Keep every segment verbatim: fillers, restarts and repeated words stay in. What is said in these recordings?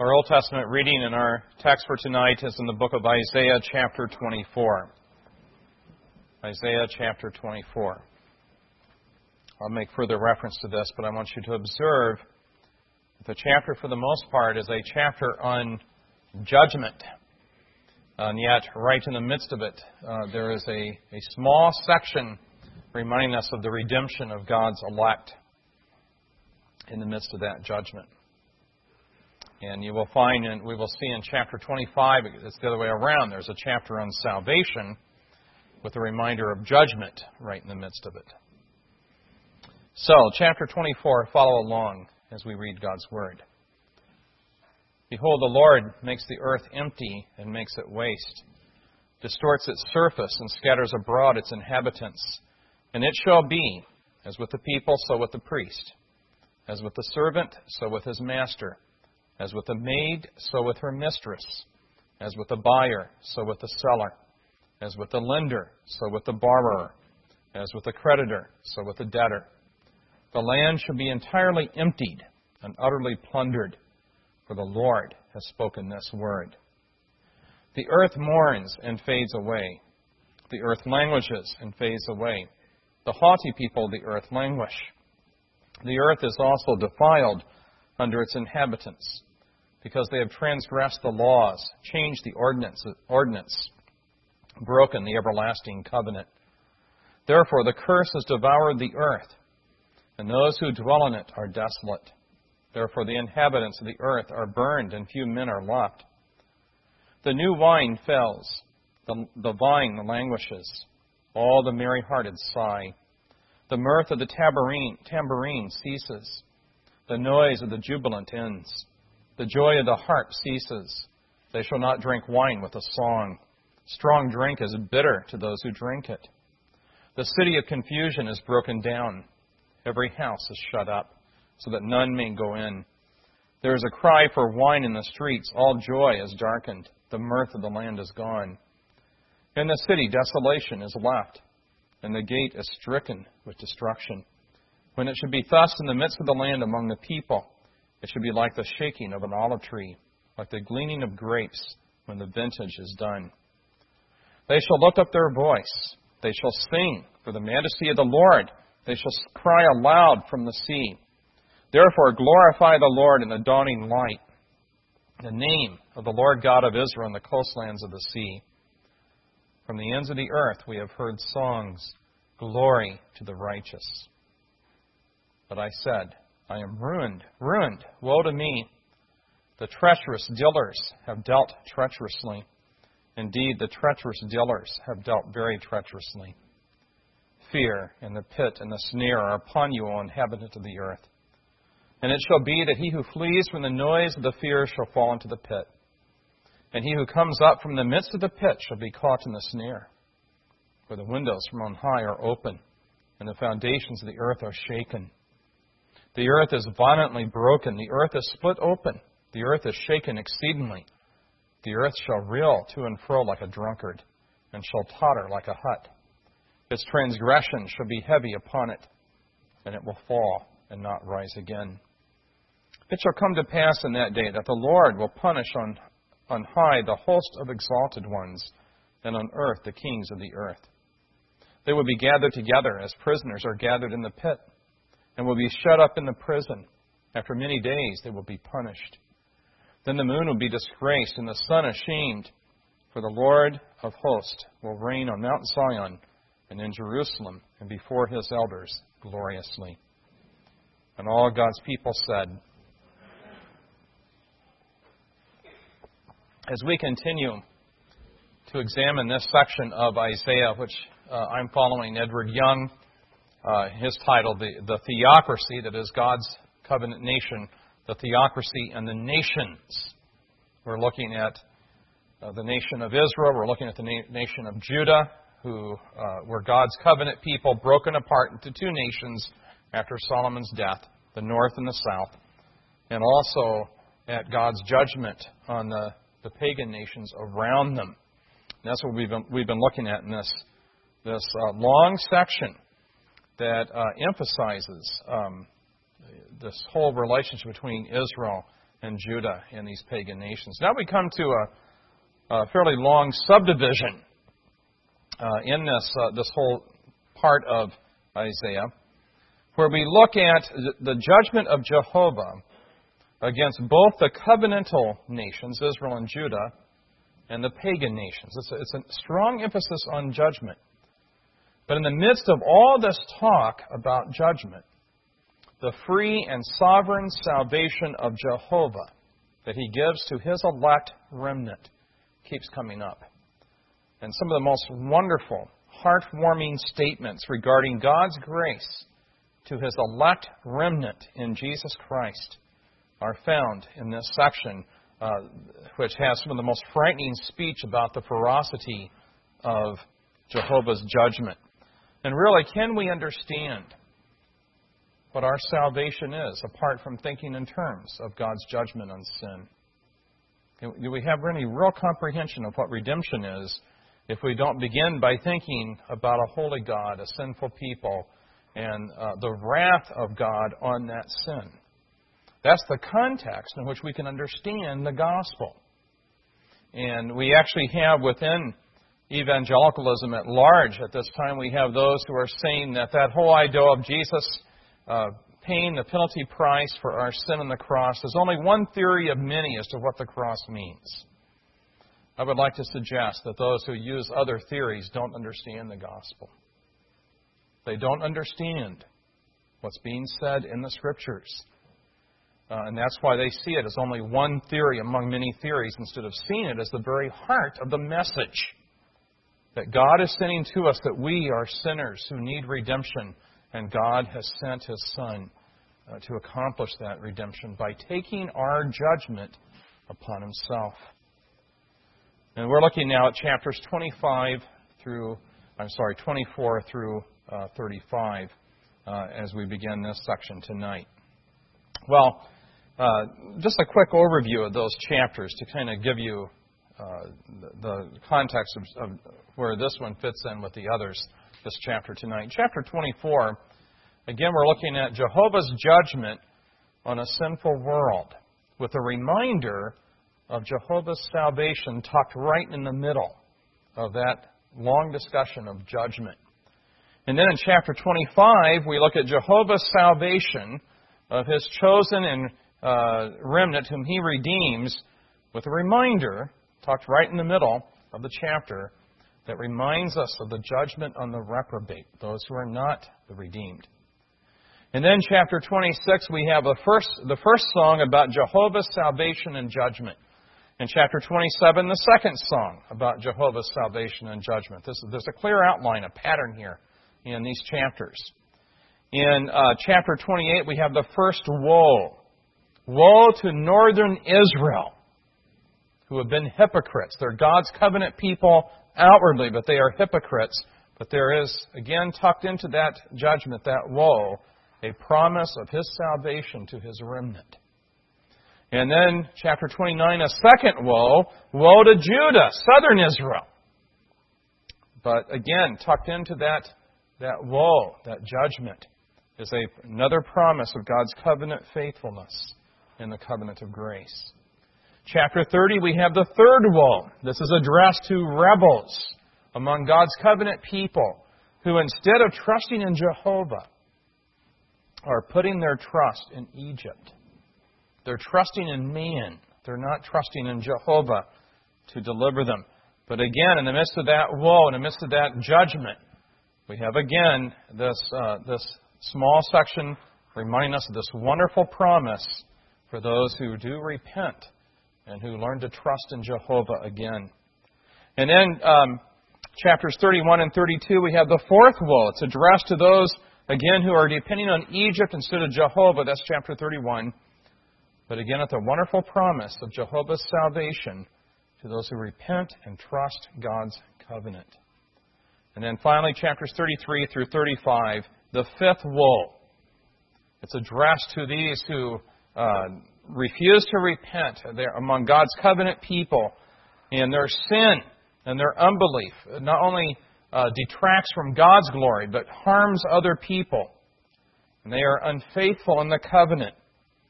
Our Old Testament reading in our text for tonight is in the book of Isaiah chapter twenty-four. Isaiah chapter twenty-four. I'll make further reference to this, but I want you to observe that the chapter for the most part is a chapter on judgment. And yet, right in the midst of it, uh, there is a, a small section reminding us of the redemption of God's elect in the midst of that judgment. And you will find, and we will see in chapter twenty-five, it's the other way around. There's a chapter on salvation with a reminder of judgment right in the midst of it. So, chapter twenty-four, follow along as we read God's Word. Behold, the Lord makes the earth empty and makes it waste, distorts its surface and scatters abroad its inhabitants. And it shall be, as with the people, so with the priest, as with the servant, so with his master, as with the maid, so with her mistress, as with the buyer, so with the seller, as with the lender, so with the borrower, as with the creditor, so with the debtor. The land shall be entirely emptied and utterly plundered, for the Lord has spoken this word. The earth mourns and fades away. The earth languishes and fades away. The haughty people of the earth languish. The earth is also defiled under its inhabitants, because they have transgressed the laws, changed the ordinance, ordinance, broken the everlasting covenant. Therefore the curse has devoured the earth, and those who dwell in it are desolate. Therefore the inhabitants of the earth are burned, and few men are left. The new wine fails, the, the vine languishes, all the merry-hearted sigh. The mirth of the tambourine, tambourine ceases. The noise of the jubilant ends. The joy of the harp ceases. They shall not drink wine with a song. Strong drink is bitter to those who drink it. The city of confusion is broken down. Every house is shut up, so that none may go in. There is a cry for wine in the streets. All joy is darkened. The mirth of the land is gone. In the city desolation is left, and the gate is stricken with destruction. When it should be thus in the midst of the land among the people, it should be like the shaking of an olive tree, like the gleaning of grapes when the vintage is done. They shall lift up their voice. They shall sing for the majesty of the Lord. They shall cry aloud from the sea. Therefore glorify the Lord in the dawning light, the name of the Lord God of Israel in the coastlands of the sea. From the ends of the earth we have heard songs, glory to the righteous. But I said, I am ruined, ruined, woe to me. The treacherous dealers have dealt treacherously. Indeed, the treacherous dealers have dealt very treacherously. Fear and the pit and the snare are upon you, O inhabitant of the earth. And it shall be that he who flees from the noise of the fear shall fall into the pit. And he who comes up from the midst of the pit shall be caught in the snare. For the windows from on high are open, and the foundations of the earth are shaken. The earth is violently broken. The earth is split open. The earth is shaken exceedingly. The earth shall reel to and fro like a drunkard, and shall totter like a hut. Its transgression shall be heavy upon it, and it will fall and not rise again. It shall come to pass in that day that the Lord will punish on, on high the host of exalted ones, and on earth the kings of the earth. They will be gathered together as prisoners are gathered in the pit, and will be shut up in the prison. After many days they will be punished. Then the moon will be disgraced, and the sun ashamed. For the Lord of hosts will reign on Mount Zion and in Jerusalem, and before his elders gloriously. And all God's people said, as we continue to examine this section of Isaiah, which uh, I'm following Edward Young, uh, his title, the, the Theocracy, that is God's covenant nation, the theocracy and the nations. We're looking at uh, the nation of Israel. We're looking at the na- nation of Judah, who uh, were God's covenant people, broken apart into two nations after Solomon's death, the north and the south, and also at God's judgment on the, the pagan nations around them. And that's what we've been, we've been looking at in this, this uh, long section that uh, emphasizes um, this whole relationship between Israel and Judah and these pagan nations. Now we come to a, a fairly long subdivision uh, in this uh, this whole part of Isaiah, where we look at the judgment of Jehovah against both the covenantal nations, Israel and Judah, and the pagan nations. It's a, it's a strong emphasis on judgment. But in the midst of all this talk about judgment, the free and sovereign salvation of Jehovah that He gives to His elect remnant keeps coming up. And some of the most wonderful, heartwarming statements regarding God's grace to His elect remnant in Jesus Christ are found in this section, uh, which has some of the most frightening speech about the ferocity of Jehovah's judgment. And really, can we understand what our salvation is apart from thinking in terms of God's judgment on sin? Do we have any real comprehension of what redemption is if we don't begin by thinking about a holy God, a sinful people, and uh, the wrath of God on that sin? That's the context in which we can understand the gospel. And we actually have within evangelicalism at large at this time, we have those who are saying that that whole idea of Jesus uh, paying the penalty price for our sin on the cross is only one theory of many as to what the cross means. I would like to suggest that those who use other theories don't understand the gospel. They don't understand what's being said in the Scriptures. Uh, and that's why they see it as only one theory among many theories instead of seeing it as the very heart of the message that God is sending to us, that we are sinners who need redemption, and God has sent His Son uh, to accomplish that redemption by taking our judgment upon Himself. And we're looking now at chapters twenty-five through, I'm sorry, twenty-four through uh, thirty-five uh, as we begin this section tonight. Well, uh, just a quick overview of those chapters to kind of give you uh, the, the context of, of where this one fits in with the others, this chapter tonight. Chapter twenty-four, again, we're looking at Jehovah's judgment on a sinful world with a reminder of Jehovah's salvation tucked right in the middle of that long discussion of judgment. And then in chapter twenty-five, we look at Jehovah's salvation of His chosen and uh, remnant whom He redeems, with a reminder tucked right in the middle of the chapter that reminds us of the judgment on the reprobate, those who are not the redeemed. And then chapter twenty-six, we have a first, the first song about Jehovah's salvation and judgment. In chapter twenty-seven, the second song about Jehovah's salvation and judgment. This, there's a clear outline, a pattern here in these chapters. In uh, chapter twenty-eight, we have the first woe. Woe to northern Israel, who have been hypocrites. They're God's covenant people outwardly, but they are hypocrites. But there is, again, tucked into that judgment, that woe, a promise of His salvation to His remnant. And then, chapter twenty-nine, a second woe. Woe to Judah, southern Israel. But again, tucked into that, that woe, that judgment, is a, another promise of God's covenant faithfulness in the covenant of grace. Chapter thirty, we have the third woe. This is addressed to rebels among God's covenant people who, instead of trusting in Jehovah, are putting their trust in Egypt. They're trusting in man. They're not trusting in Jehovah to deliver them. But again, in the midst of that woe, in the midst of that judgment, we have again this uh, this small section reminding us of this wonderful promise for those who do repent and who learn to trust in Jehovah again. And then um, chapters thirty-one and thirty-two, we have the fourth woe. It's addressed to those, again, who are depending on Egypt instead of Jehovah. That's chapter thirty-one. But again, at the wonderful promise of Jehovah's salvation to those who repent and trust God's covenant. And then finally, chapters thirty-three through thirty-five, the fifth woe. It's addressed to these who uh, refuse to repent. They're among God's covenant people. And their sin and their unbelief not only uh, detracts from God's glory, but harms other people. And they are unfaithful in the covenant.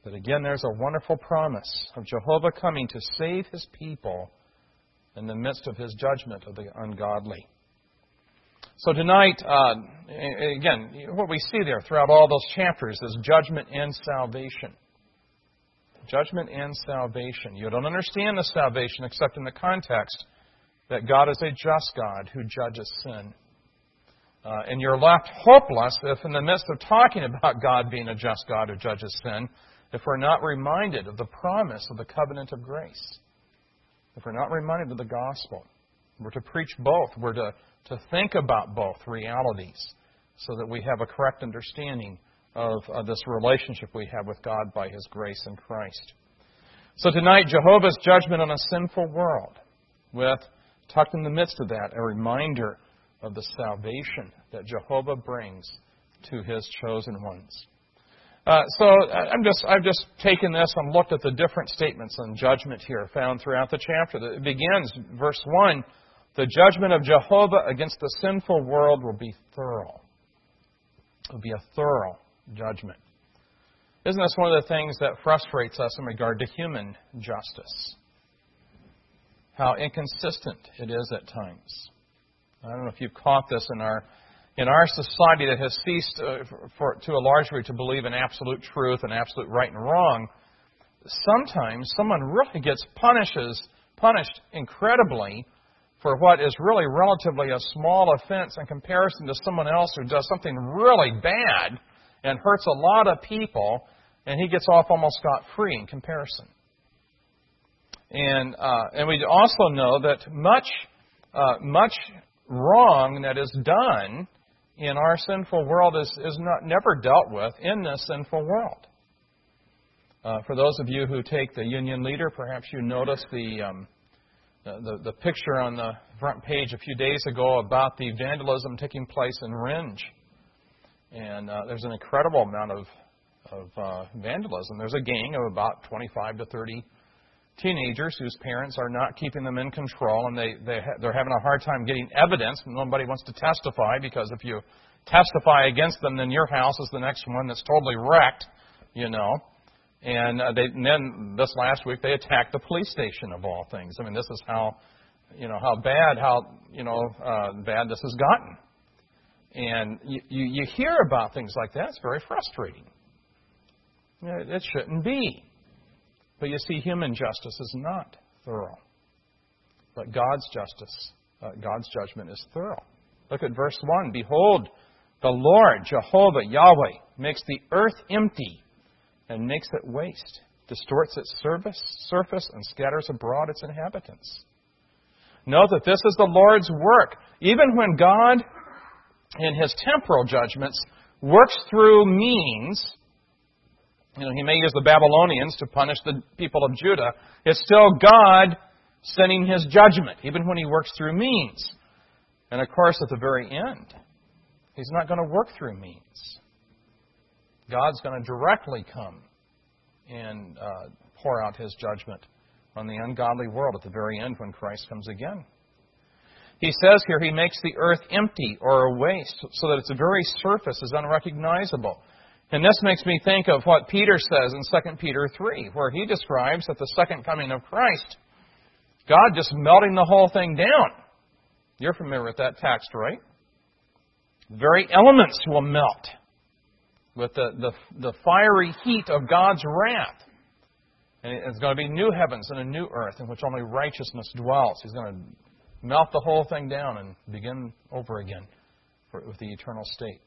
But again, there's a wonderful promise of Jehovah coming to save His people in the midst of His judgment of the ungodly. So tonight, uh, again, what we see there throughout all those chapters is judgment and salvation. Judgment and salvation. You don't understand the salvation except in the context that God is a just God who judges sin. Uh, and you're left hopeless if in the midst of talking about God being a just God who judges sin, if we're not reminded of the promise of the covenant of grace. If we're not reminded of the gospel. We're to preach both. We're to, to think about both realities so that we have a correct understanding of uh, this relationship we have with God by His grace in Christ. So tonight, Jehovah's judgment on a sinful world, with, tucked in the midst of that, a reminder of the salvation that Jehovah brings to His chosen ones. Uh, so I'm just, I've just taken this and looked at the different statements on judgment here found throughout the chapter. It begins, verse one, the judgment of Jehovah against the sinful world will be thorough. It will be a thorough judgment. Isn't this one of the things that frustrates us in regard to human justice? How inconsistent it is at times. I don't know if you've caught this in our in our society that has ceased uh, for, for, to a large degree to believe in absolute truth and absolute right and wrong. Sometimes someone really gets punishes punished incredibly for what is really relatively a small offense in comparison to someone else who does something really bad and hurts a lot of people, and he gets off almost scot-free in comparison. And uh, and we also know that much uh, much wrong that is done in our sinful world is, is not never dealt with in this sinful world. Uh, for those of you who take the Union Leader, perhaps you noticed the, um, the, the the picture on the front page a few days ago about the vandalism taking place in Rindge. And uh, there's an incredible amount of, of uh, vandalism. There's a gang of about twenty-five to thirty teenagers whose parents are not keeping them in control, and they, they ha- they're having a hard time getting evidence. Nobody wants to testify, because if you testify against them, then your house is the next one that's totally wrecked, you know. And, uh, they, and then this last week they attacked the police station, of all things. I mean, this is how, you know, how bad, how, you know, uh, bad this has gotten. And you, you, you hear about things like that. It's very frustrating. You know, it shouldn't be. But you see, human justice is not thorough. But God's justice, uh, God's judgment is thorough. Look at verse one. Behold, the Lord, Jehovah, Yahweh, makes the earth empty and makes it waste, distorts its surface, surface and scatters abroad its inhabitants. Note that this is the Lord's work. Even when God, in His temporal judgments, works through means. You know, He may use the Babylonians to punish the people of Judah. It's still God sending His judgment, even when He works through means. And of course, at the very end, He's not going to work through means. God's going to directly come and uh, pour out His judgment on the ungodly world at the very end when Christ comes again. He says here He makes the earth empty or a waste, so that its very surface is unrecognizable. And this makes me think of what Peter says in Second Peter three, where he describes at the second coming of Christ, God just melting the whole thing down. You're familiar with that text, right? The very elements will melt with the, the, the fiery heat of God's wrath. And it's going to be new heavens and a new earth in which only righteousness dwells. He's going to melt the whole thing down and begin over again for, with the eternal state.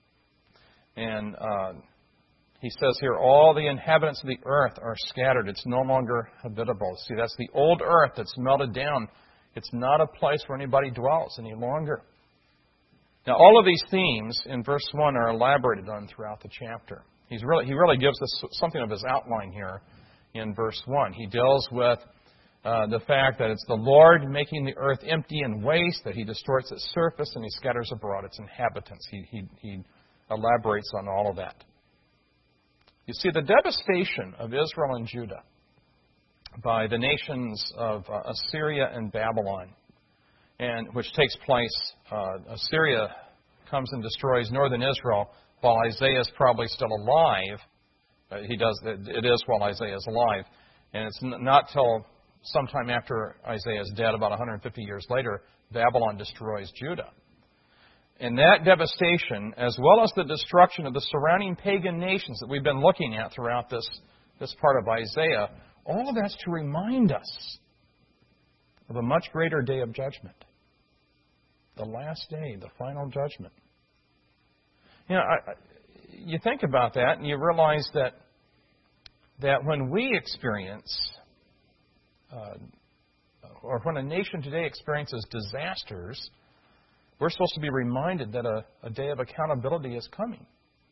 And uh, he says here, all the inhabitants of the earth are scattered. It's no longer habitable. See, that's the old earth that's melted down. It's not a place where anybody dwells any longer. Now, all of these themes in verse one are elaborated on throughout the chapter. He's really, he really gives us something of his outline here in verse one. He deals with uh, the fact that it's the Lord making the earth empty and waste, that He distorts its surface, and He scatters abroad its inhabitants. He, he, he elaborates on all of that. You see, the devastation of Israel and Judah by the nations of uh, Assyria and Babylon, and which takes place, uh, Assyria comes and destroys northern Israel while Isaiah is probably still alive, Uh, he does. It is while Isaiah is alive, and it's n- not till sometime after Isaiah is dead, about one hundred fifty years later, Babylon destroys Judah. And that devastation, as well as the destruction of the surrounding pagan nations that we've been looking at throughout this, this part of Isaiah, all of that's to remind us of a much greater day of judgment. The last day, the final judgment. You know, I, you think about that and you realize that that when we experience, uh, or when a nation today experiences disasters, we're supposed to be reminded that a, a day of accountability is coming.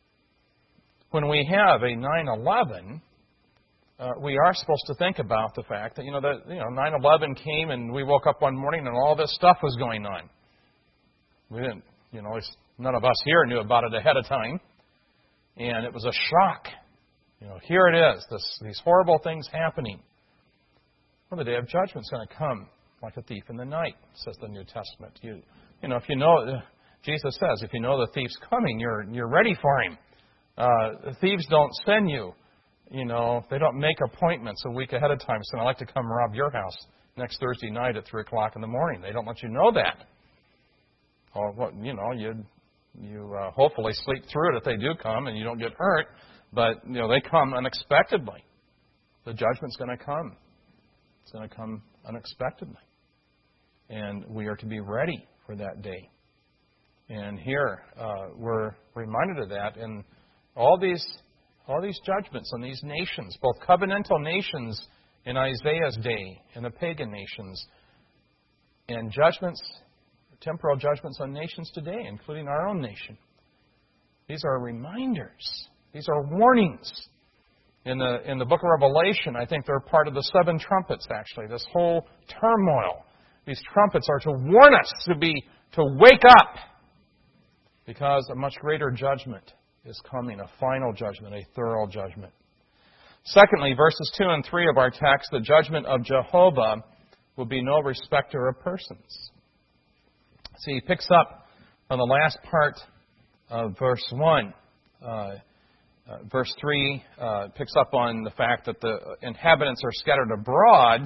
When we have a nine eleven, uh, we are supposed to think about the fact that, you know, that, you know, nine eleven came and we woke up one morning and all this stuff was going on. We didn't, you know, none of us here knew about it ahead of time. And it was a shock. You know, here it is, this, these horrible things happening. Well, the day of judgment is going to come like a thief in the night, says the New Testament. You, you know, if you know, Jesus says, if you know the thief's coming, you're you're ready for him. Uh, thieves don't send you, you know, they don't make appointments a week ahead of time saying, I'd like to come rob your house next Thursday night at three o'clock in the morning. They don't let you know that. Or, what, you know, you you uh, hopefully sleep through it if they do come and you don't get hurt. But, you know, they come unexpectedly. The judgment's going to come. It's going to come unexpectedly. And we are to be ready for that day. And here uh, we're reminded of that in all these all these judgments on these nations, both covenantal nations in Isaiah's day and the pagan nations, and judgments, temporal judgments on nations today, including our own nation. These are reminders. These are warnings. In the in the book of Revelation, I think they're part of the seven trumpets, actually. This whole turmoil. These trumpets are to warn us to be to wake up, because a much greater judgment is coming, a final judgment, a thorough judgment. Secondly, verses two and three of our text, the judgment of Jehovah will be no respecter of persons. See, he picks up on the last part of verse one. Uh, uh, verse three uh, picks up on the fact that the inhabitants are scattered abroad.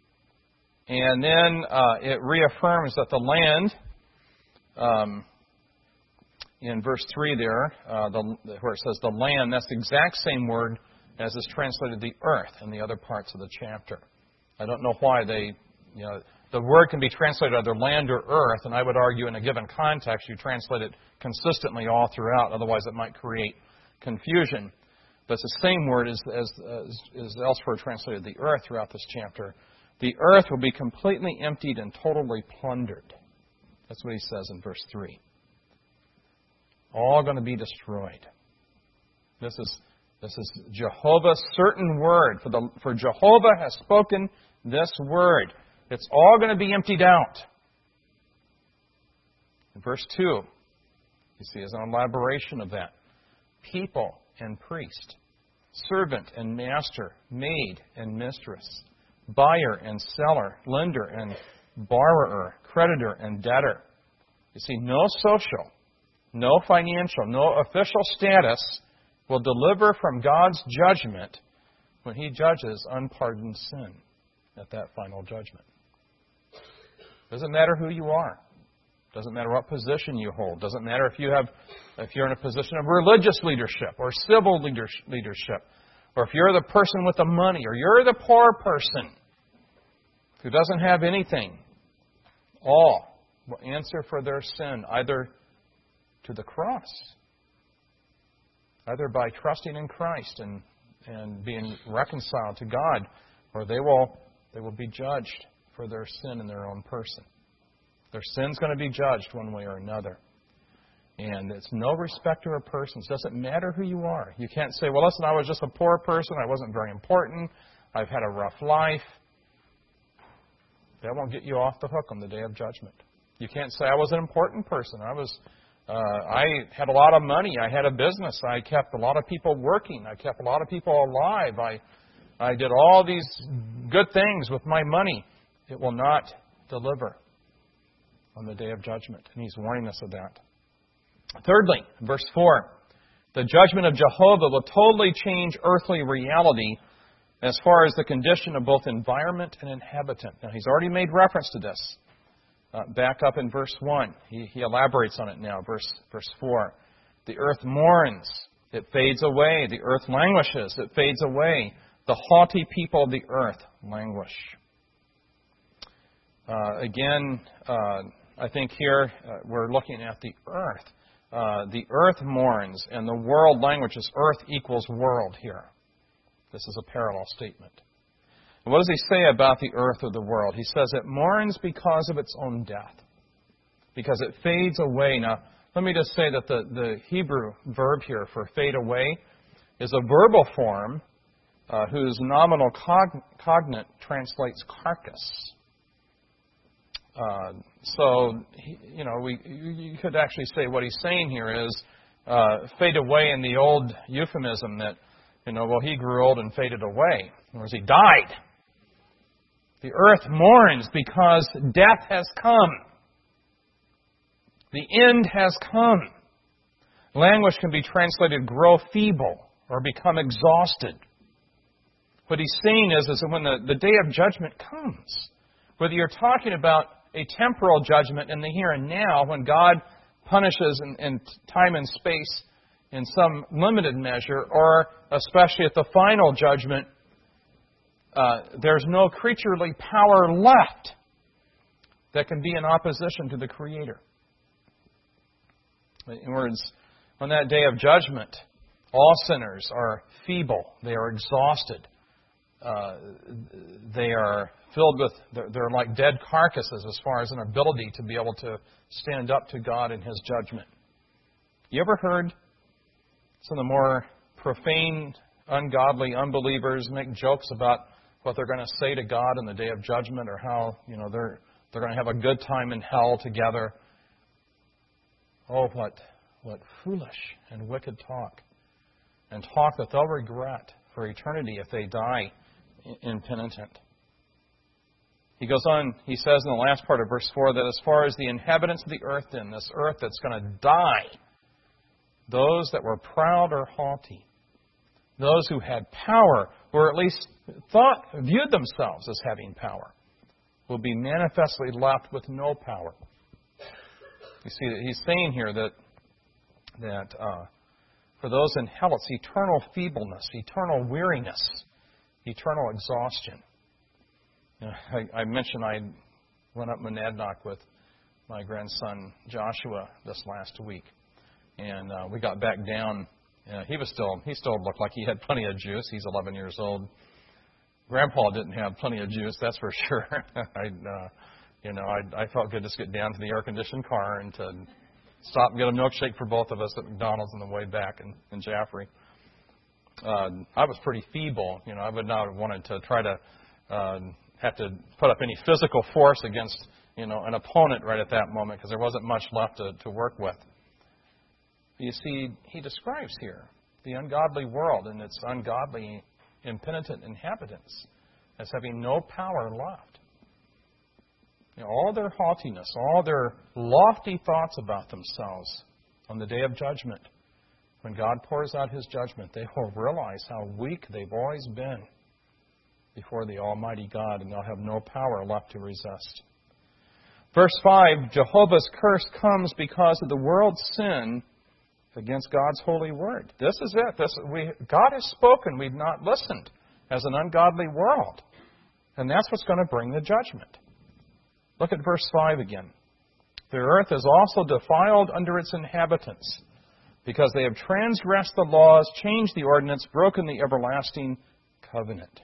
And then uh, it reaffirms that the land, um, in verse three there, uh, the, where it says the land, that's the exact same word as is translated the earth in the other parts of the chapter. I don't know why they, you know, the word can be translated either land or earth, and I would argue in a given context you translate it consistently all throughout, otherwise it might create confusion. But it's the same word as, as, as, as elsewhere translated the earth throughout this chapter. The earth will be completely emptied and totally plundered. That's what he says in verse three. All going to be destroyed. This is this is Jehovah's certain word. For the for Jehovah has spoken this word. It's all going to be emptied out. In verse two, you see, is an elaboration of that. People and priest, servant and master, maid and mistress, buyer and seller, lender and borrower, creditor and debtor. You see, no social, no financial, no official status will deliver from God's judgment when He judges unpardoned sin at that final judgment. Doesn't matter who you are. Doesn't matter what position you hold. Doesn't matter if you have, if you're in a position of religious leadership or civil leadership, or if you're the person with the money, or you're the poor person who doesn't have anything. All will answer for their sin either to the cross, either by trusting in Christ and, and being reconciled to God, or they will they will be judged for their sin in their own person. Their sin's going to be judged one way or another. And it's no respecter of persons. It doesn't matter who you are. You can't say, well, listen, I was just a poor person. I wasn't very important. I've had a rough life. That won't get you off the hook on the day of judgment. You can't say, I was an important person. I was, uh, I had a lot of money. I had a business. I kept a lot of people working. I kept a lot of people alive. I, I did all these good things with my money. It will not deliver on the day of judgment. And he's warning us of that. Thirdly, verse four, The judgment of Jehovah will totally change earthly reality as far as the condition of both environment and inhabitant. Now, he's already made reference to this. Uh, back up in verse one. He, he elaborates on it now, verse, verse four. The earth mourns, it fades away. The earth languishes, it fades away. The haughty people of the earth languish. Uh, again, uh, I think here uh, we're looking at the earth. Uh, the earth mourns and the world languishes. Earth equals world here. This is a parallel statement. And what does he say about the earth or the world? He says it mourns because of its own death, because it fades away. Now, let me just say that the, the Hebrew verb here for fade away is a verbal form uh, whose nominal cog- cognate translates carcass. Uh, so, he, you know, we you could actually say what he's saying here is uh, fade away in the old euphemism that, you know, well, he grew old and faded away. In other words, he died. The earth mourns because death has come. The end has come. Language can be translated grow feeble or become exhausted. What he's saying is, is that when the, the day of judgment comes, whether you're talking about a temporal judgment in the here and now, when God punishes in, in time and space in some limited measure, or especially at the final judgment, uh, there's no creaturely power left that can be in opposition to the Creator. In other words, on that day of judgment, all sinners are feeble. They are exhausted. Uh, they are filled with, they're, they're like dead carcasses as far as an ability to be able to stand up to God in His judgment. You ever heard some of the more profane, ungodly unbelievers make jokes about what they're going to say to God in the day of judgment, or how, you know, they're they're going to have a good time in hell together? Oh, what what foolish and wicked talk, and talk that they'll regret for eternity if they die impenitent. He goes on, he says in the last part of verse four that as far as the inhabitants of the earth, then, this earth that's going to die, those that were proud or haughty, those who had power, or at least thought, viewed themselves as having power, will be manifestly left with no power. You see, he's saying here that that uh, for those in hell, it's eternal feebleness, eternal weariness, eternal exhaustion. You know, I, I mentioned I went up Monadnock with my grandson Joshua this last week, and uh, we got back down. Uh, he was still he still looked like he had plenty of juice. He's eleven years old. Grandpa didn't have plenty of juice, that's for sure. I, uh, you know, I, I felt good just to get down to the air-conditioned car and to stop and get a milkshake for both of us at McDonald's on the way back in, in Jaffrey. Uh, I was pretty feeble. You know, I would not have wanted to try to uh, have to put up any physical force against, you know, an opponent right at that moment, because there wasn't much left to, to work with. You see, he describes here the ungodly world and its ungodly, impenitent inhabitants as having no power left. You know, all their haughtiness, all their lofty thoughts about themselves on the day of judgment, when God pours out His judgment, they will realize how weak they've always been before the Almighty God, and they'll have no power left to resist. Verse five, Jehovah's curse comes because of the world's sin against God's holy word. This is it. This, we, God has spoken. We've not listened as an ungodly world. And that's what's going to bring the judgment. Look at verse five again. The earth is also defiled under its inhabitants, because they have transgressed the laws, changed the ordinance, broken the everlasting covenant.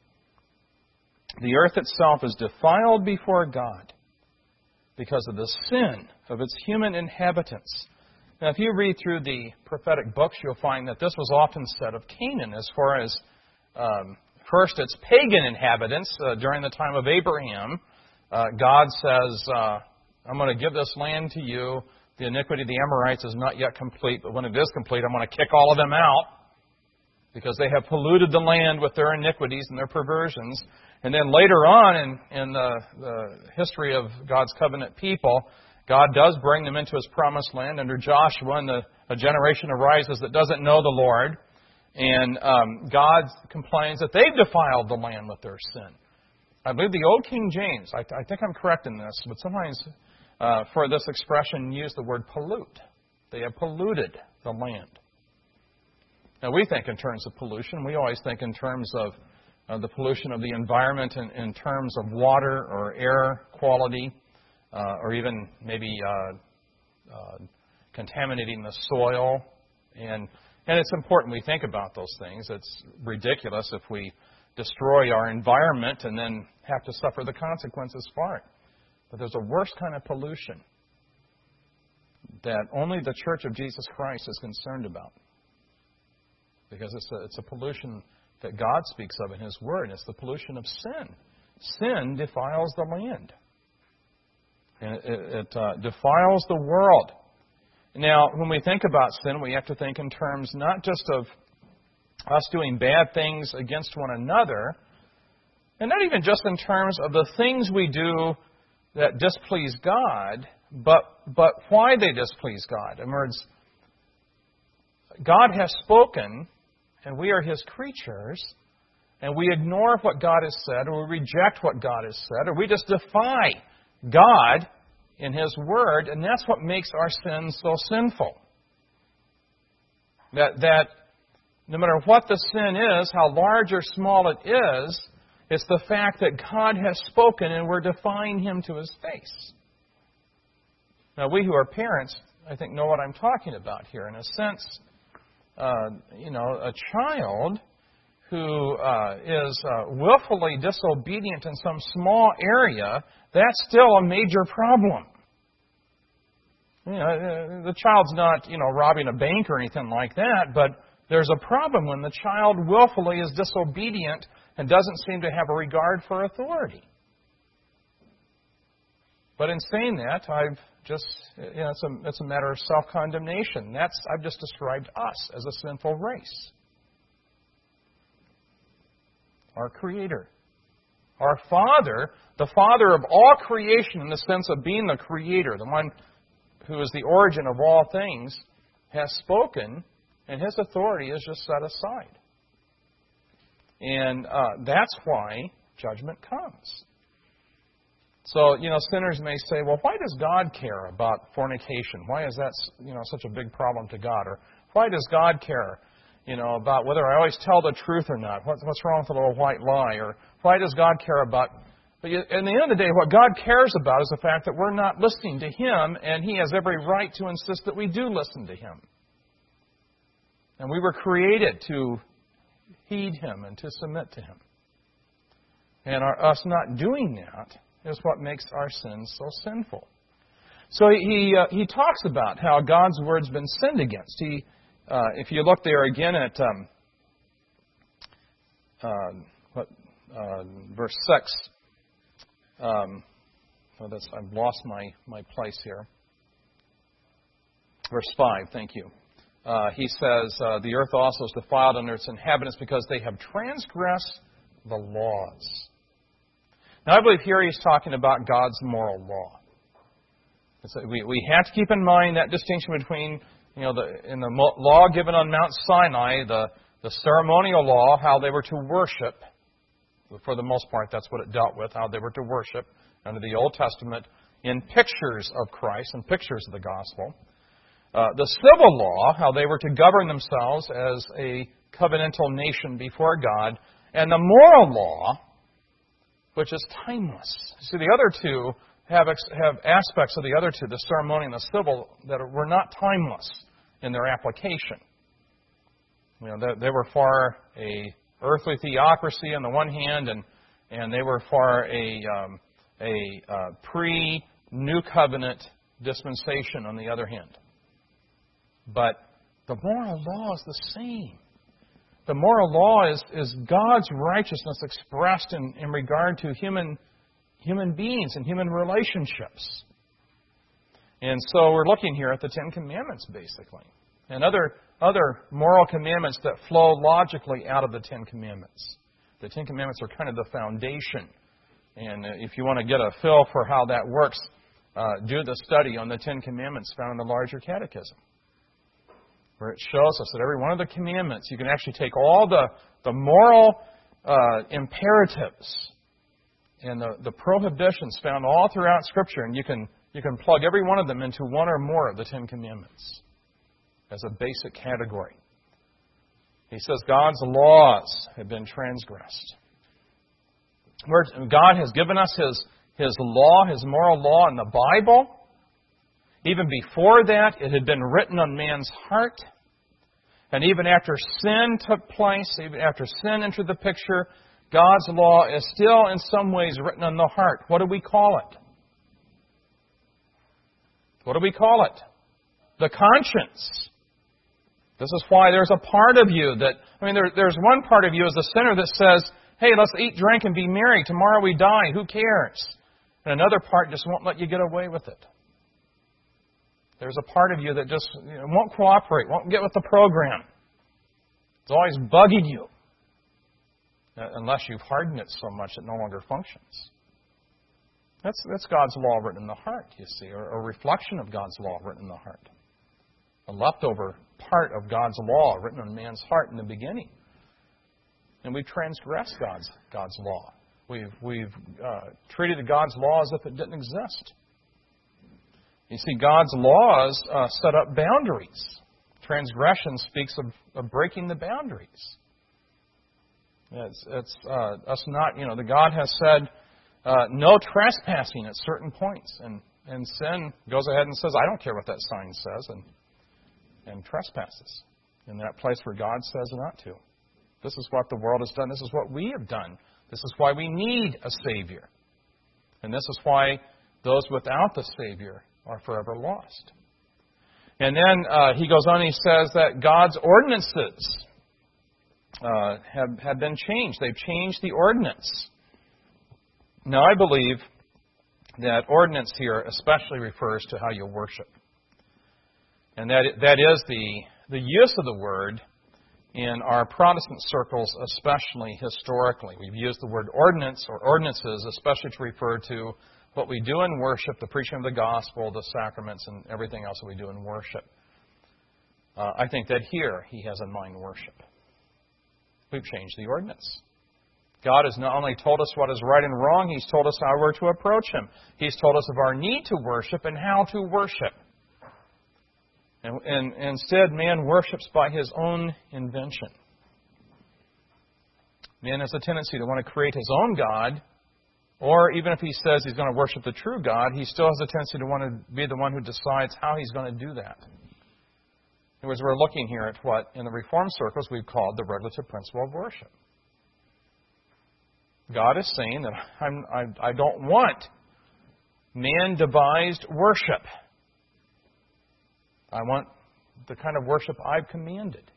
The earth itself is defiled before God because of the sin of its human inhabitants. Now, if you read through the prophetic books, you'll find that this was often said of Canaan as far as, um, first, its pagan inhabitants. Uh, during the time of Abraham, uh, God says, uh, I'm going to give this land to you. The iniquity of the Amorites is not yet complete, but when it is complete, I'm going to kick all of them out because they have polluted the land with their iniquities and their perversions. And then later on in, in the, the history of God's covenant people, God does bring them into His promised land under Joshua, and the, a generation arises that doesn't know the Lord, and um, God complains that they've defiled the land with their sin. I believe the Old King James, I, I think I'm correct in this, but sometimes uh, for this expression use the word pollute. They have polluted the land. Now we think in terms of pollution. We always think in terms of uh, the pollution of the environment in, in terms of water or air quality, uh, or even maybe uh, uh, contaminating the soil. And, and it's important we think about those things. It's ridiculous if we destroy our environment and then have to suffer the consequences for it. But there's a worse kind of pollution that only the Church of Jesus Christ is concerned about. Because it's a, it's a pollution that God speaks of in His Word. It's the pollution of sin. Sin defiles the land. And it, it, it uh, defiles the world. Now, when we think about sin, we have to think in terms not just of us doing bad things against one another, and not even just in terms of the things we do that displease God, but but why they displease God. In other words, God has spoken, and we are His creatures, and we ignore what God has said, or we reject what God has said, or we just defy God in His Word, and that's what makes our sins so sinful. That that no matter what the sin is, how large or small it is, it's the fact that God has spoken and we're defying Him to His face. Now, we who are parents, I think, know what I'm talking about here. In a sense, uh, you know, a child who uh, is uh, willfully disobedient in some small area, that's still a major problem. You know, the child's not, you know, robbing a bank or anything like that, but there's a problem when the child willfully is disobedient and doesn't seem to have a regard for authority. But in saying that, I've just, you know, it's a, it's a matter of self-condemnation. That's, I've just described us as a sinful race. Our Creator. Our Father, the Father of all creation in the sense of being the Creator, the one who is the origin of all things, has spoken, and His authority is just set aside. And uh, that's why judgment comes. So, you know, sinners may say, well, why does God care about fornication? Why is that, you know, such a big problem to God? Or why does God care, you know, about whether I always tell the truth or not? What, what's wrong with a little white lie? Or why does God care about... But at the end of the day, what God cares about is the fact that we're not listening to Him, and He has every right to insist that we do listen to Him. And we were created to heed Him and to submit to Him. And our, us not doing that is what makes our sins so sinful. So he he, uh, he talks about how God's Word's been sinned against. He, uh, if you look there again at um, uh, what, uh, verse six, um, oh, that's, I've lost my, my place here. Verse five, thank you. Uh, he says, uh, the earth also is defiled under its inhabitants because they have transgressed the laws. Now, I believe here he's talking about God's moral law. It's, we, we have to keep in mind that distinction between, you know, the, in the law given on Mount Sinai, the, the ceremonial law, how they were to worship. For the most part, that's what it dealt with, how they were to worship under the Old Testament in pictures of Christ and pictures of the gospel. Uh, the civil law, how they were to govern themselves as a covenantal nation before God. And the moral law, which is timeless. See, the other two have have aspects of the other two, the ceremonial and the civil, that were not timeless in their application. You know, they, they were for a earthly theocracy on the one hand, and and they were for a um, a uh, pre-New Covenant dispensation on the other hand. But the moral law is the same. The moral law is, is God's righteousness expressed in, in regard to human human beings and human relationships. And so we're looking here at the Ten Commandments, basically. And other other moral commandments that flow logically out of the Ten Commandments. The Ten Commandments are kind of the foundation. And if you want to get a feel for how that works, uh, do the study on the Ten Commandments found in the larger catechism. where it shows us that every one of the commandments, you can actually take all the, the moral uh, imperatives and the, the prohibitions found all throughout Scripture, and you can, you can plug every one of them into one or more of the Ten Commandments as a basic category. He says God's laws have been transgressed. Where God has given us His, His law, His moral law in the Bible. Even before that, it had been written on man's heart. And even after sin took place, even after sin entered the picture, God's law is still in some ways written on the heart. What do we call it? What do we call it? The conscience. This is why there's a part of you that, I mean, there, there's one part of you as a sinner that says, hey, let's eat, drink, and be merry. Tomorrow we die. Who cares? And another part just won't let you get away with it. There's a part of you that just you know, won't cooperate, won't get with the program. It's always bugging you. Unless you've hardened it so much it no longer functions. That's, that's God's law written in the heart, you see, or a reflection of God's law written in the heart. A leftover part of God's law written on man's heart in the beginning. And we've transgressed God's, God's law. We've, we've uh, treated God's law as if it didn't exist. You see, God's laws uh, set up boundaries. Transgression speaks of, of breaking the boundaries. It's, it's uh, us not, you know, the God has said uh, no trespassing at certain points. And, and sin goes ahead and says, I don't care what that sign says, and, and trespasses in that place where God says not to. This is what the world has done. This is what we have done. This is why we need a Savior. And this is why those without the Savior are forever lost. And then uh, he goes on and he says that God's ordinances uh, have, have been changed. They've changed the ordinance. Now, I believe that ordinance here especially refers to how you worship. And that that is the, the use of the word in our Protestant circles, especially historically. We've used the word ordinance or ordinances, especially to refer to what we do in worship, the preaching of the gospel, the sacraments, and everything else that we do in worship. Uh, I think that here he has in mind worship. We've changed the ordinance. God has not only told us what is right and wrong, He's told us how we're to approach Him. He's told us of our need to worship and how to worship. And, and, and instead, man worships by his own invention. Man has a tendency to want to create his own God, or even if he says he's going to worship the true God, he still has a tendency to want to be the one who decides how he's going to do that. In other words, we're looking here at what, in the Reformed circles, we've called the regulative principle of worship. God is saying that I'm, I, I don't want man-devised worship. I want the kind of worship I've commanded.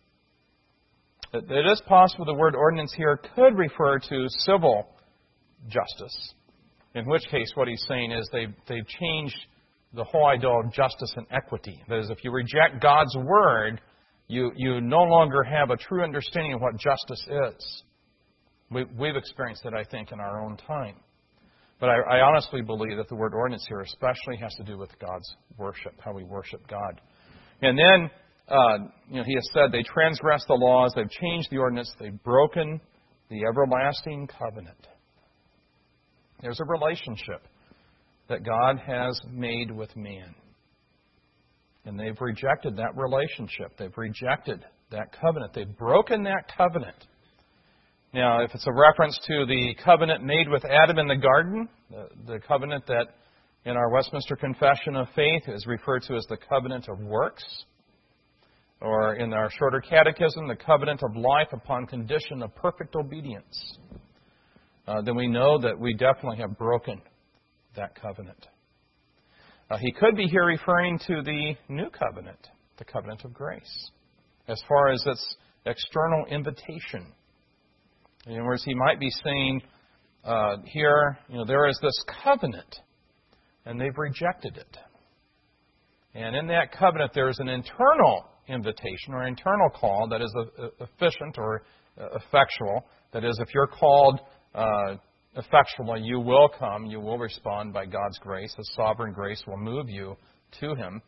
It is possible the word ordinance here could refer to civil justice, in which case what he's saying is they've, they've changed the whole idea of justice and equity. That is, if you reject God's word, you, you no longer have a true understanding of what justice is. We, we've experienced it, I think, in our own time. But I, I honestly believe that the word ordinance here especially has to do with God's worship, how we worship God. And then, uh, you know, he has said they transgressed the laws, they've changed the ordinance, they've broken the everlasting covenant. There's a relationship that God has made with man. And they've rejected that relationship. They've rejected that covenant. They've broken that covenant. Now, if it's a reference to the covenant made with Adam in the garden, the, the covenant that in our Westminster Confession of Faith is referred to as the covenant of works, or in our shorter catechism, the covenant of life upon condition of perfect obedience, uh, then we know that we definitely have broken that covenant. Uh, he could be here referring to the new covenant, the covenant of grace, as far as its external invitation. In other words, he might be saying uh, here, you know, there is this covenant, and they've rejected it. And in that covenant, there is an internal invitation or internal call that is efficient or effectual. That is, if you're called uh, effectually, you will come, you will respond by God's grace. His sovereign grace will move you to Him.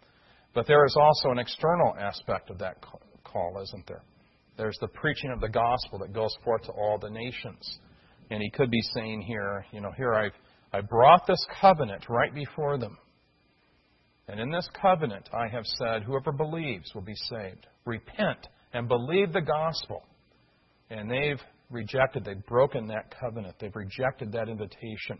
But there is also an external aspect of that call, isn't there? There's the preaching of the gospel that goes forth to all the nations. And he could be saying here, you know, here I've I brought this covenant right before them. And in this covenant I have said, whoever believes will be saved. Repent and believe the gospel. And they've rejected, they've broken that covenant. They've rejected that invitation.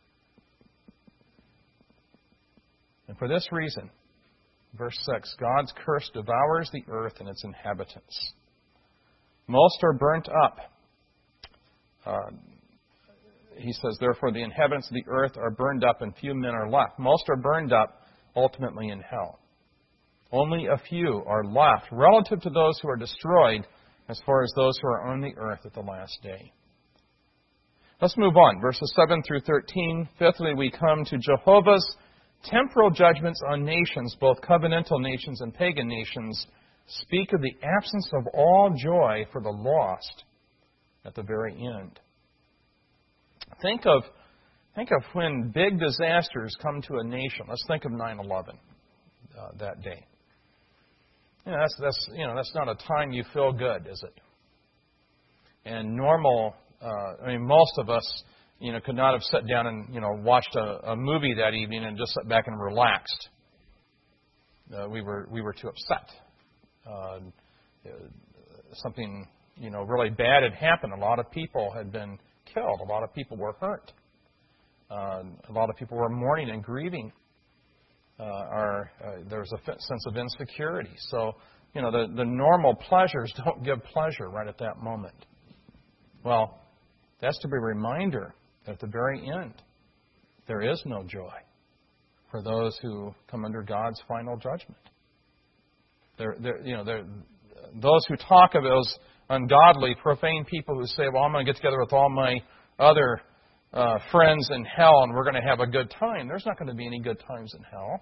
And for this reason, verse six, God's curse devours the earth and its inhabitants. Most are burnt up. Uh, he says, therefore, the inhabitants of the earth are burned up and few men are left. Most are burned up ultimately in hell. Only a few are left relative to those who are destroyed as far as those who are on the earth at the last day. Let's move on. Verses seven through thirteen. Fifthly, we come to Jehovah's temporal judgments on nations, both covenantal nations and pagan nations, speak of the absence of all joy for the lost at the very end. Think of think of when big disasters come to a nation. Let's think of nine eleven uh, that day. You know, that's that's you know that's not a time you feel good, is it? And normal, uh, I mean, most of us, you know, could not have sat down and you know watched a, a movie that evening and just sat back and relaxed. Uh, we were we were too upset. Uh, something you know really bad had happened. A lot of people had been killed. A lot of people were hurt. Uh, a lot of people were mourning and grieving. Uh, our, uh, there was a sense of insecurity. So, you know, the, the normal pleasures don't give pleasure right at that moment. Well, that's to be a reminder that at the very end, there is no joy for those who come under God's final judgment. There, there, you know, there, those who talk of those ungodly, profane people who say, well, I'm going to get together with all my other uh, friends in hell and we're going to have a good time. There's not going to be any good times in hell.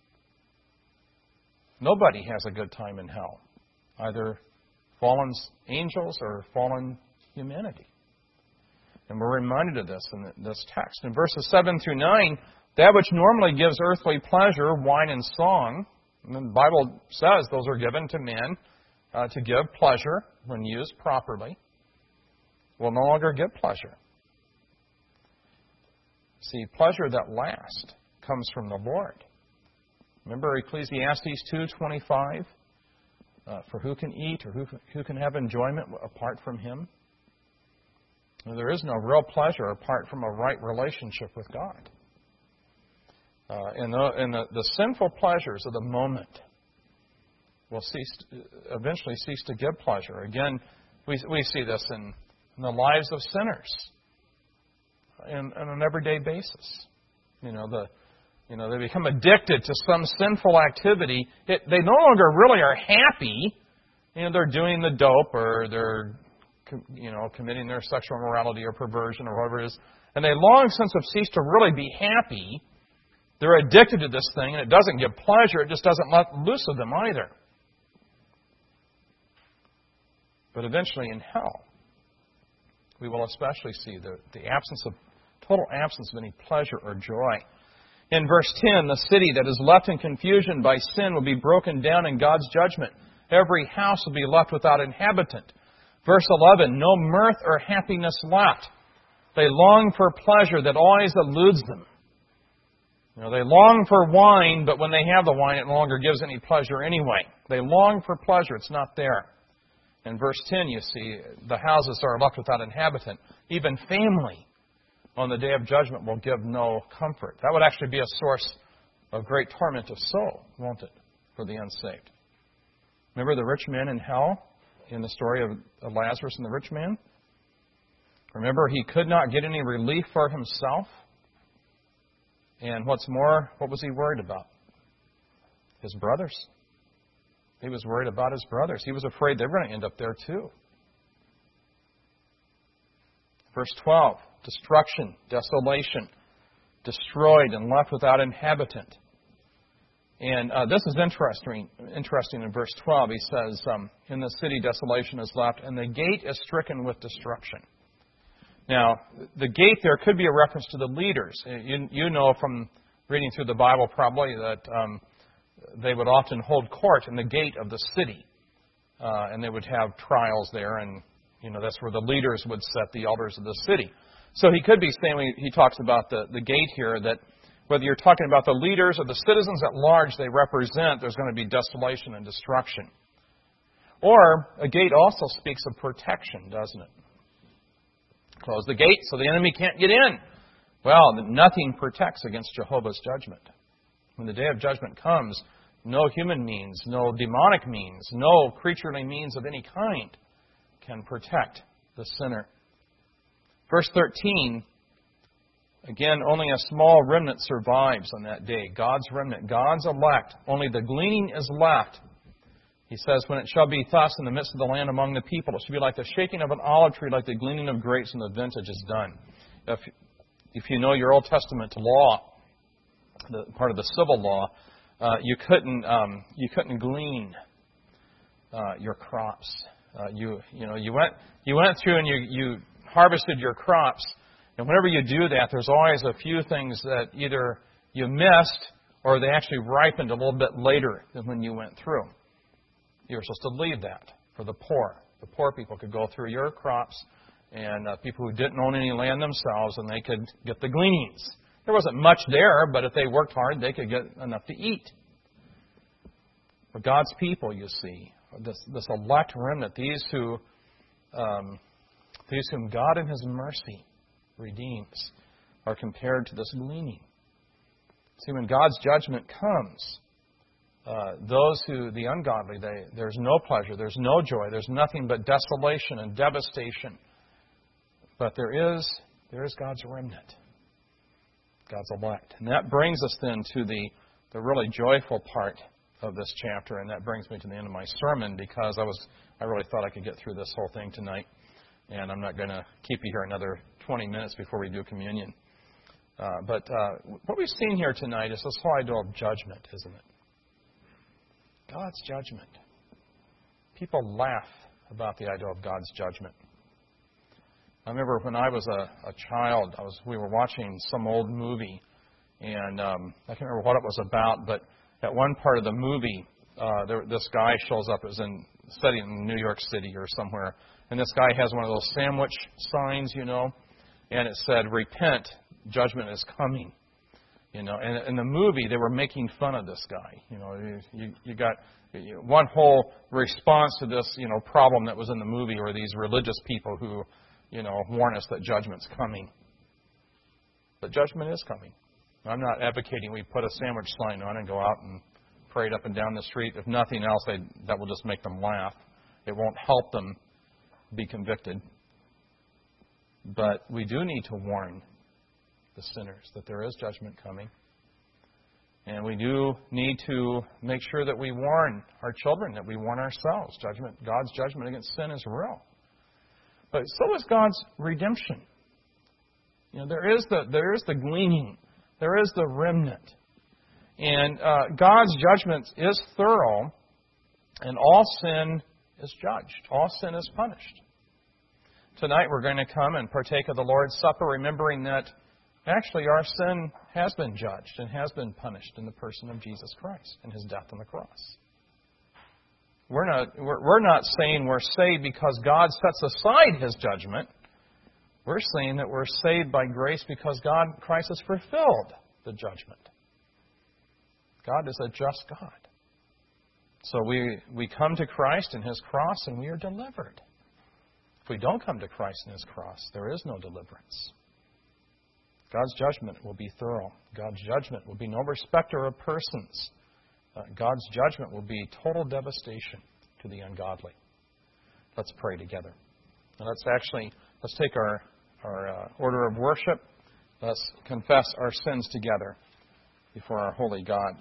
Nobody has a good time in hell. Either fallen angels or fallen humanity. And we're reminded of this in this text. In verses seven through nine, that which normally gives earthly pleasure, wine and song, and the Bible says those are given to men uh, to give pleasure when used properly, will no longer give pleasure. See, pleasure that lasts comes from the Lord. Remember Ecclesiastes two twenty-five? Uh, for who can eat or who, who can have enjoyment apart from Him? Well, there is no real pleasure apart from a right relationship with God. Uh, and the, and the, the sinful pleasures of the moment will cease, eventually cease to give pleasure. Again, we, we see this in, in the lives of sinners in, on an everyday basis. You know, the you know they become addicted to some sinful activity. It, they no longer really are happy. You know, they're doing the dope or they're you know committing their sexual immorality or perversion or whatever it is, and they long since have ceased to really be happy. They're addicted to this thing, and it doesn't give pleasure. It just doesn't let loose of them either. But eventually in hell, we will especially see the, the absence of, total absence of any pleasure or joy. In verse ten, the city that is left in confusion by sin will be broken down in God's judgment. Every house will be left without inhabitant. Verse eleven, no mirth or happiness left. They long for pleasure that always eludes them. You know, they long for wine, but when they have the wine, it no longer gives any pleasure anyway. They long for pleasure. It's not there. In verse ten, you see, the houses are left without inhabitant. Even family on the day of judgment will give no comfort. That would actually be a source of great torment of soul, won't it, for the unsaved? Remember the rich man in hell in the story of Lazarus and the rich man? Remember, he could not get any relief for himself. And what's more, what was he worried about? His brothers. He was worried about his brothers. He was afraid they were going to end up there too. Verse twelve, destruction, desolation, destroyed and left without inhabitant. And uh, this is interesting. Interesting in verse twelve, he says, um, in the city desolation is left, and the gate is stricken with destruction. Now, the gate there could be a reference to the leaders. You, you know from reading through the Bible probably that um, they would often hold court in the gate of the city. Uh, and they would have trials there, and you know that's where the leaders would set the elders of the city. So he could be saying, when he talks about the, the gate here, that whether you're talking about the leaders or the citizens at large they represent, there's going to be desolation and destruction. Or a gate also speaks of protection, doesn't it? Close the gate so the enemy can't get in. Well, nothing protects against Jehovah's judgment. When the day of judgment comes, no human means, no demonic means, no creaturely means of any kind can protect the sinner. Verse thirteen, again, only a small remnant survives on that day. God's remnant, God's elect. Only the gleaning is left. He says, when it shall be thus in the midst of the land among the people, it shall be like the shaking of an olive tree, like the gleaning of grapes when the vintage is done. If, if you know your Old Testament law, the part of the civil law, uh, you couldn't um, you couldn't glean uh, your crops. Uh, you you know you went you went through and you you harvested your crops, and whenever you do that, there's always a few things that either you missed or they actually ripened a little bit later than when you went through. You were supposed to leave that for the poor. The poor people could go through your crops, and uh, people who didn't own any land themselves, and they could get the gleanings. There wasn't much there, but if they worked hard, they could get enough to eat. But God's people, you see, this, this elect remnant, these who, um, these whom God in His mercy redeems, are compared to this gleaning. See, when God's judgment comes, Uh, those who, the ungodly, they, there's no pleasure, there's no joy, there's nothing but desolation and devastation. But there is, there is God's remnant, God's elect. And that brings us then to the, the really joyful part of this chapter, and that brings me to the end of my sermon, because I was, I really thought I could get through this whole thing tonight, and I'm not going to keep you here another twenty minutes before we do communion. Uh, but uh, what we've seen here tonight is this whole idea of judgment, isn't it? God's judgment. People laugh about the idea of God's judgment. I remember when I was a, a child, I was we were watching some old movie, and um, I can't remember what it was about, but at one part of the movie, uh, there, this guy shows up. It was in studying in New York City or somewhere, and this guy has one of those sandwich signs, you know, and it said, "Repent, judgment is coming." You know, and in the movie, they were making fun of this guy. You know, you, you got one whole response to this, you know, problem that was in the movie, or these religious people who, you know, warn us that judgment's coming. But judgment is coming. I'm not advocating we put a sandwich sign on and go out and parade up and down the street. If nothing else, they, that will just make them laugh. It won't help them be convicted. But we do need to warn the sinners that there is judgment coming. And we do need to make sure that we warn our children, that we warn ourselves. Judgment, God's judgment against sin is real. But so is God's redemption. You know, there is the there is the gleaning, there is the remnant. And uh, God's judgment is thorough, and all sin is judged. All sin is punished. Tonight we're going to come and partake of the Lord's Supper, remembering that actually, our sin has been judged and has been punished in the person of Jesus Christ and His death on the cross. We're not, we're, we're not saying we're saved because God sets aside His judgment. We're saying that we're saved by grace because God, Christ has fulfilled the judgment. God is a just God. So we, we come to Christ and His cross and we are delivered. If we don't come to Christ and His cross, there is no deliverance. God's judgment will be thorough. God's judgment will be no respecter of persons. Uh, God's judgment will be total devastation to the ungodly. Let's pray together. Now let's actually, let's take our, our uh, order of worship. Let's confess our sins together before our holy God.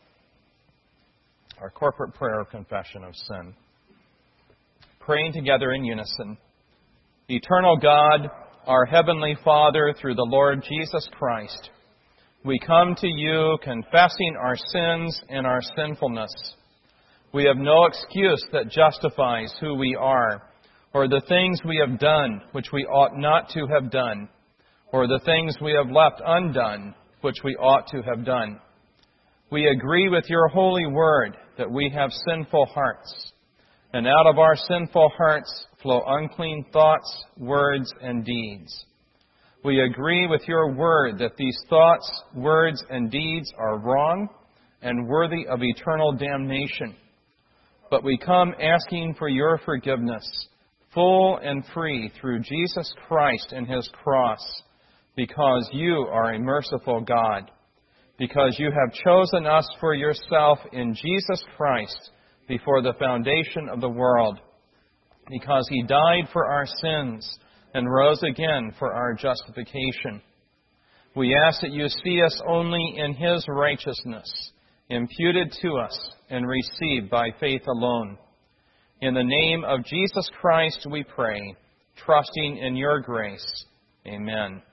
Our corporate prayer of confession of sin. Praying together in unison. Eternal God, our Heavenly Father, through the Lord Jesus Christ, we come to You confessing our sins and our sinfulness. We have no excuse that justifies who we are, or the things we have done which we ought not to have done, or the things we have left undone which we ought to have done. We agree with your holy word that we have sinful hearts, and out of our sinful hearts flow unclean thoughts, words, and deeds. We agree with your word that these thoughts, words, and deeds are wrong and worthy of eternal damnation. But we come asking for your forgiveness, full and free through Jesus Christ and his cross, because you are a merciful God, because you have chosen us for yourself in Jesus Christ before the foundation of the world, because he died for our sins and rose again for our justification. We ask that you see us only in his righteousness, imputed to us and received by faith alone. In the name of Jesus Christ we pray, trusting in your grace. Amen.